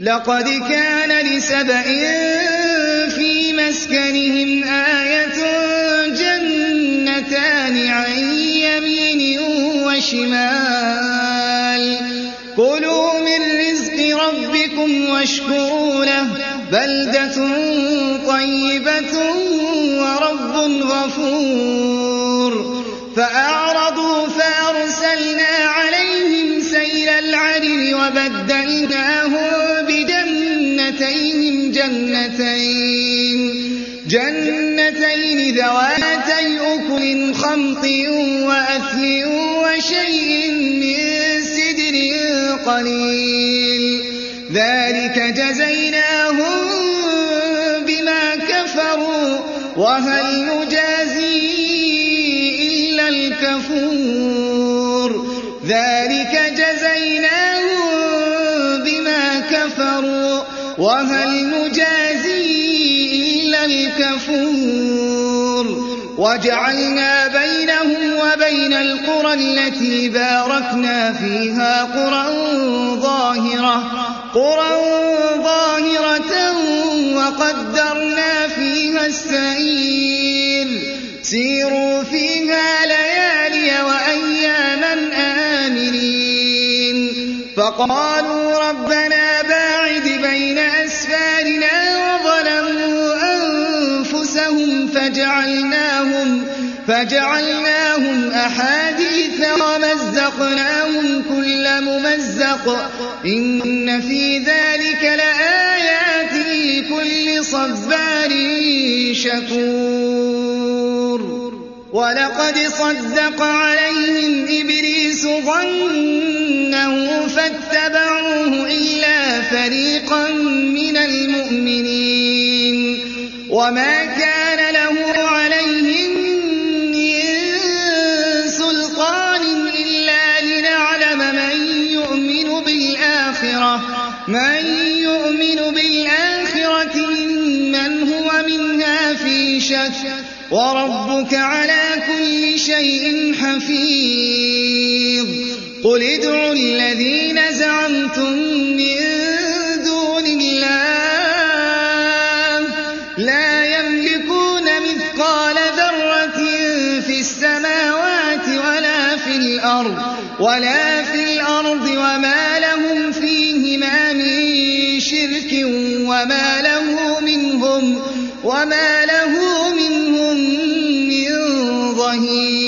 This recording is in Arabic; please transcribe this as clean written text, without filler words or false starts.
لقد كان لسبإ في مسكنهم آية جنتان عن يمين وشمال كلوا من رزق ربكم واشكروا له بلدة طيبة ورب غفور فأعرضوا فأرسلنا عليهم سيل العرم وبدلناهم بجنتيهم جنتين ذواتي أكل خمط وأثل وشيء من سدر قليل ذلك جزيناهم بما كفروا وهل نجازي إلا الكفور ذلك جزيناهم بما كفروا وهل نجازي إلا الكفور وجعلنا بينهم وبين القرى التي باركنا فيها قرى ظاهرة وقدرنا فيها السير سيروا فيها ليالي وأياما آمنين فقالوا ربنا باعد بين أسفارنا وظلموا أنفسهم فجعلناهم أحاديث ومزقناهم كل ممزق إن في ذلك لآيات لكل صبار شكور ولقد صدق عليهم إبليس ظنه فاتبعوه إلا فريقا من المؤمنين وما كان له عليهم من سلطان إلا لنعلم من يؤمن بالآخرة ممن هو منها في شك وربك على كل شيء حفيظ قل ادعوا الذين زعمتم من دون الله لا يملكون مثقال ذرة في السماوات ولا في الأرض وما لهم فيهما من شرك وما له منهم من ظهير